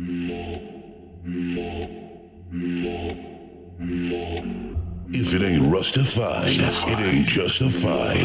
If it ain't rustified, it ain't justified.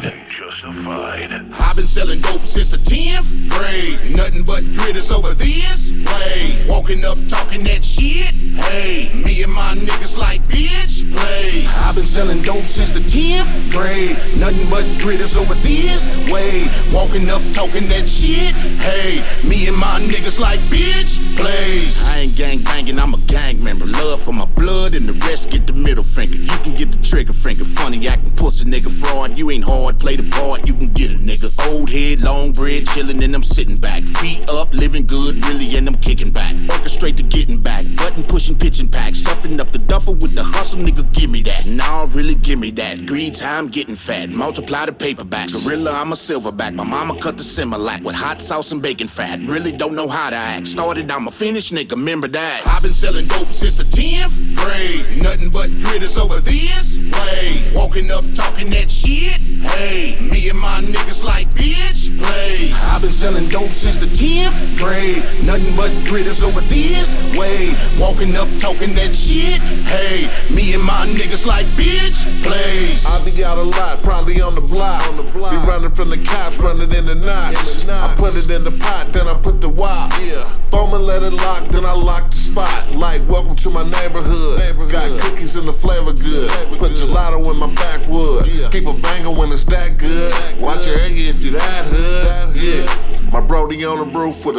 I've been selling dope since the 10th grade. Nothing but critters over this way. Walking up talking that shit. Hey, me and my niggas like bitch plays. I've been selling dope since the 10th grade. Nothing but critters over this way. Walking up talking that shit. Hey, me and my niggas like bitch plays. I ain't gang banging, I'm a gang member. Love for my blood and the rest get the middle finger. You can get the trigger finger. Funny acting pussy nigga fraud. You ain't hard, play the part, you can get it nigga. Old head, long bread, chillin' and I'm sitting back. Feet up, living good, really, and I'm kicking back. Orchestrate to getting back. Button pushing, pitching pack. Stuffing up the duffel with the hustle, nigga, give me that. Nah, really, give me that. Greed time, getting fat. Multiply the paperbacks. Gorilla, I'm a silverback. My mama cut the Similac with hot sauce and bacon fat. Really don't know how to act. Started, I'm a finished nigga, remember that. I've been selling dope since the 10th grade. Nothing but critters over this way. Walking up, talking that shit. Hey, me and my niggas like bitch plays. I've been selling dope since the 10th grade. Nothing but critters over this way. Walking up, talking that shit. Hey, me and my niggas like bitch plays. I be out a lot, probably on the block. Be running from the cops, running in the knots. I put it in the pot, then I put the wop. Foam and let it lock, then I lock the spot. Like, welcome to my neighborhood. Got cookies and the flavor good. Put gelato in my backwood. Keep a banger when it's that good. Watch your eggy if you that hood. Yeah. My brody on the roof with a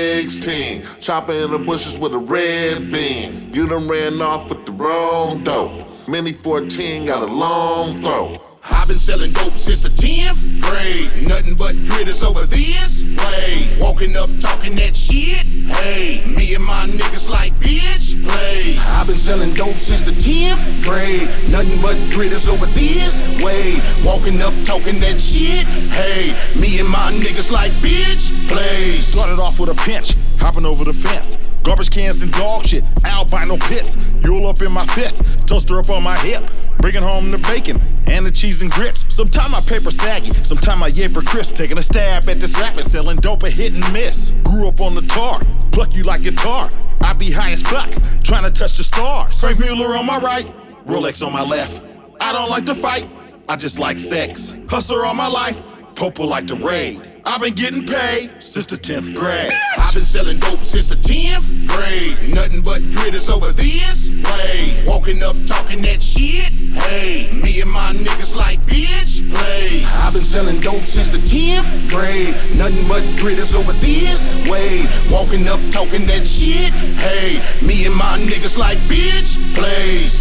16. Chopper in the bushes with a red beam. You done ran off with the wrong dope. Mini 14 got a long throat. I've been selling dope since the 10th grade. Nothing but critters over this way. Walking up, talking that shit. Hey, me and my niggas like bitch plays. I've been selling dope since the 10th grade. Nothing but critters over this way. Walking up, talking that shit. Hey, me and my niggas like bitch plays. Started off with a pinch, hopping over the fence. Garbage cans and dog shit, albino pits. Yule up in my fist, toaster up on my hip. Bringing home the bacon and the cheese and grits. Sometime my paper saggy, sometime my yaper crisp. Taking a stab at this rapping, selling dope a hit and miss. Grew up on the tar, pluck you like guitar. I be high as fuck, trying to touch the stars. Frank Mueller on my right, Rolex on my left. I don't like to fight, I just like sex. Hustler all my life, Popo like to raid. I've been getting paid since the 10th grade. I've been selling dope since the 10th grade. Nothing but critters over this way. Walking up, talking that shit. Hey, me and my niggas like bitch plays. I've been selling dope since the 10th grade. Nothing but critters over this way. Walking up, talking that shit. Hey, me and my niggas like bitch plays.